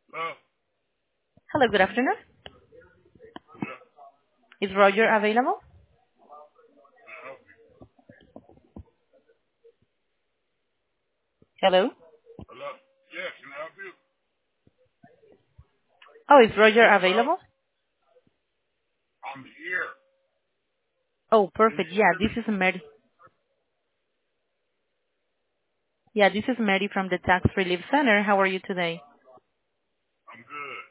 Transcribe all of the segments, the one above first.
Hello? Hello, good afternoon. Yeah. Is Roger available? Can I help you? Hello? Hello? Yeah, can I help you? Oh, is Roger Hello? available? I'm here. Oh, Can you perfect. Yeah, hear this me? is Mary. Yeah, this is Mary from the Tax Relief Center. How are you today? I'm good.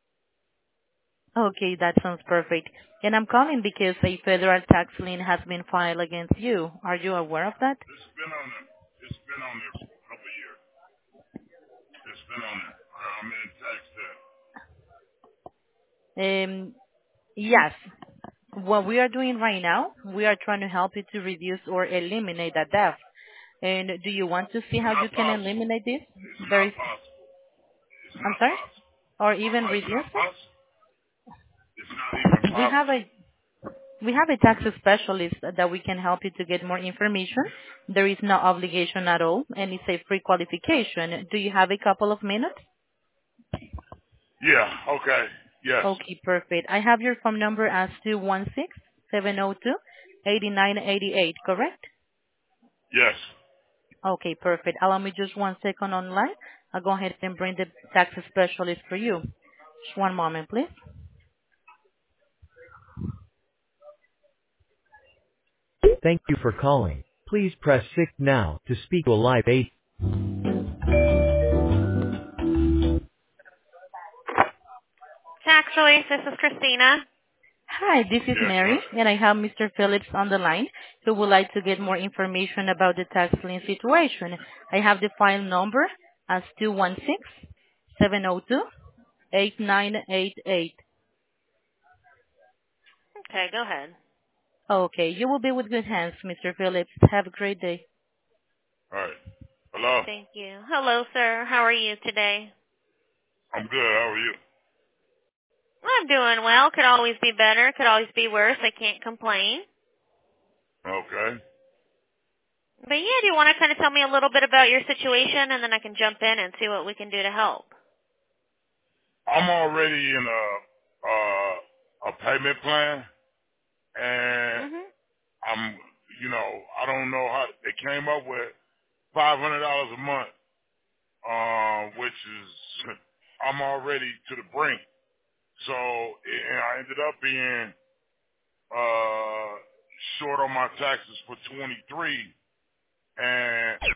Okay, that sounds perfect. And I'm calling because a federal tax lien has been filed against you. Are you aware of that? It's been on there. It's been on there for a couple of years. It's been on there. I'm in Texas. Um, yes. What we are doing right now, we are trying to help you to reduce or eliminate that debt. And do you want to see It's how not you can possible. eliminate this? It's There not is, possible. It's I'm not sorry? possible. Or even It's reduce not it? possible. It's not even We have possible. a We have a tax specialist that we can help you to get more information. There is no obligation at all, and it's a free qualification. Do you have a couple of minutes? Yeah, okay. Yes. Okay, perfect. I have your phone number as 216-702-8988, correct? Yes. Okay, perfect. Allow me just 1 second online. I'll go ahead and bring the tax specialist for you. Just one moment, please. Thank you for calling. Please press 6 now to speak to a live agent. Tax Relief, this is Christina. Hi, this is Yes, Mary, ma'am. and I have Mr. Phillips on the line who would like to get more information about the tax lien situation. I have the file number as 216-702-8988. Okay, go ahead. Okay, you will be with good hands, Mr. Phillips. Have a great day. All right. Hello? Thank you. Hello, sir. How are you today? I'm good. How are you? I'm doing well. Could always be better. Could always be worse. I can't complain. Okay. But yeah, do you want to kind of tell me a little bit about your situation, and then I can jump in and see what we can do to help? I'm already in a payment plan, and Mhm. I'm, I don't know how they came up with $500 a month, which is I'm already to the brink. So and I ended up being short on my taxes for 23, and